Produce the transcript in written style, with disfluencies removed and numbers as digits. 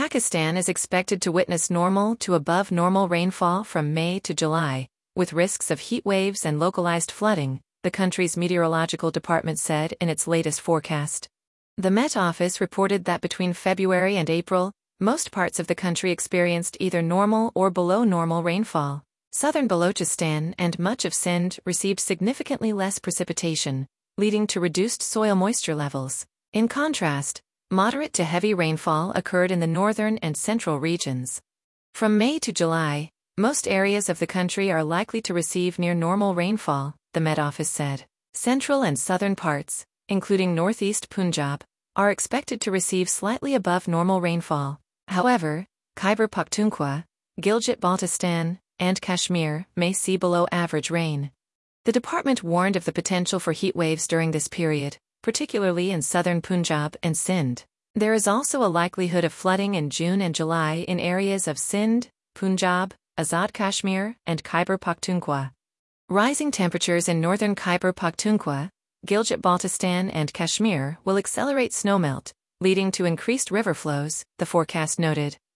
Pakistan is expected to witness normal to above normal rainfall from May to July, with risks of heat waves and localized flooding, the country's meteorological department said in its latest forecast. The Met Office reported that between February and April, most parts of the country experienced either normal or below normal rainfall. Southern Balochistan and much of Sindh received significantly less precipitation, leading to reduced soil moisture levels. In contrast, moderate to heavy rainfall occurred in the northern and central regions. From May to July, most areas of the country are likely to receive near normal rainfall, the Met Office said. Central and southern parts, including northeast Punjab, are expected to receive slightly above normal rainfall. However, Khyber Pakhtunkhwa, Gilgit-Baltistan, and Kashmir may see below average rain. The department warned of the potential for heat waves during this period, particularly in southern Punjab and Sindh. There is also a likelihood of flooding in June and July in areas of Sindh, Punjab, Azad Kashmir, and Khyber Pakhtunkhwa. Rising temperatures in northern Khyber Pakhtunkhwa, Gilgit-Baltistan, and Kashmir will accelerate snowmelt, leading to increased river flows, the forecast noted.